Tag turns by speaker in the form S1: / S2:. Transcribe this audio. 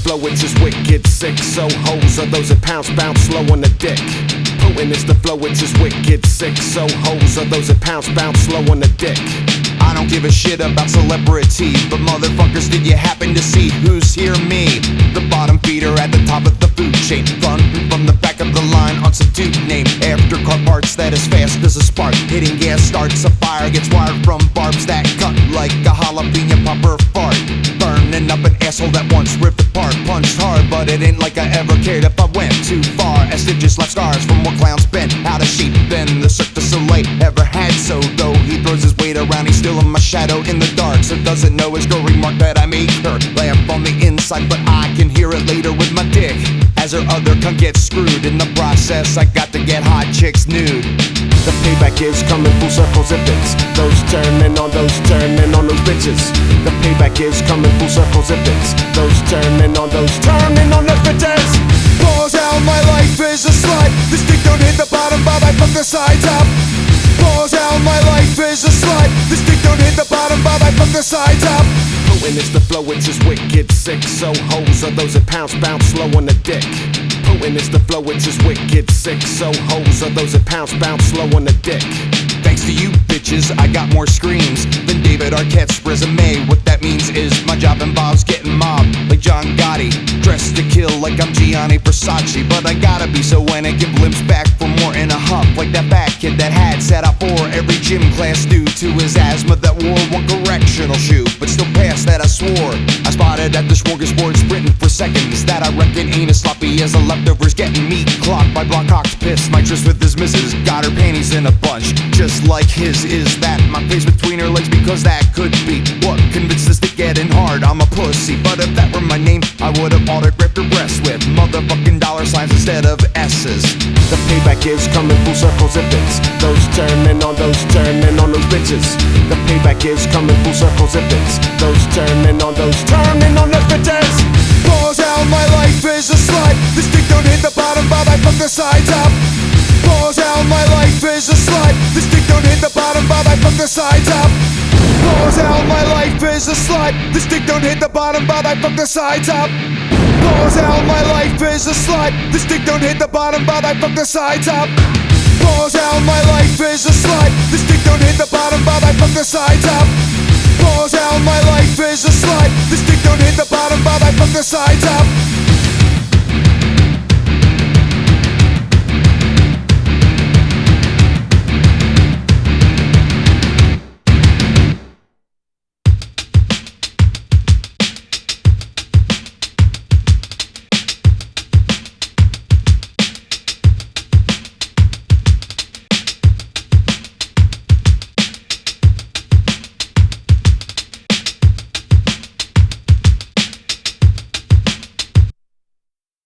S1: flow, it's just wicked sick. So hoes are those that pounce, bounce slow on the dick. Potent is the flow, it's just wicked sick. So hoes are those that pounce, bounce slow on the dick.
S2: I don't give a shit about celebrity, but motherfuckers, did you happen to see who's here? Me, the bottom feeder at the top of the food chain, running from the back of the line on some dude named Aftercar parts that is fast as a spark. Hitting gas starts a fire, gets wired from barbs that cut like a jalapeno popper fart. Burning up an asshole that once ripped apart, punched hard, but it ain't like I ever cared if I went too far. As stitches left scars from more clowns bent out of shape than the Cirque du Soleil ever had. So though he throws his weight around, he's still in my shadow in the dark. So doesn't know his girl remark that I make her laugh on the inside, but I can hear it later with my dick as her other cunt gets screwed. In the process, I got to get hot chicks nude.
S1: The payback is coming full circles if it's those turning on those bitches. The payback is coming full circles if it's those turning on those bitches.
S2: Pause out, my life is a slut. This dick don't hit the bottom, but I fuck the sides up. Pause out, my life is a slut. This dick don't hit the bottom, but I fuck the sides up.
S1: Potent is the flow, it's just wicked sick. So hoes are those that pounce, bounce slow on the dick. Potent is the flow, it's just wicked sick. So hoes are those that pounce, bounce slow on the dick.
S2: Thanks to you bitches, I got more screams than David Arquette's resume. What that means is my job involves getting mobbed like John Gotti, dressed to kill like I'm Gianni Versace. But I gotta be so when I give limps back for more in a hump, like that fat kid that had sat out for every gym class due to his asthma that wore one correctional shoe, but still past that I swore. I spotted at the smorgasbord sprinting for seconds that I reckon ain't as sloppy as the leftovers getting meat clocked by Blockcock's piss. My tryst with his missus got her panties in a bunch, just like his. Is that my face between her legs? Because that could be what convinced this dick getting hard. I'm a pussy, but if that were my name, I would've autographed her breasts with motherfucking dollar signs instead of S's.
S1: The payback is coming full circles if it's those turning on those bitches. The payback is coming full circles if it's those turning on those bitches.
S2: Pause out, my life is a slut. This dick don't hit the bottom, but I fuck the sides up. Pause out, my life is a slut. This dick don't hit the bottom, but I fuck the sides up. Pause out, my life is a slut. This dick don't hit the bottom, but I fuck the sides up. Pause out, my life is a slut. This dick don't hit the bottom, but I fuck the sides up. Pause out, my life is a slut. This dick don't hit the bottom, but I fuck the sides up. Pause out, my life is a slut. This dick don't hit the bottom, but I fuck the sides up.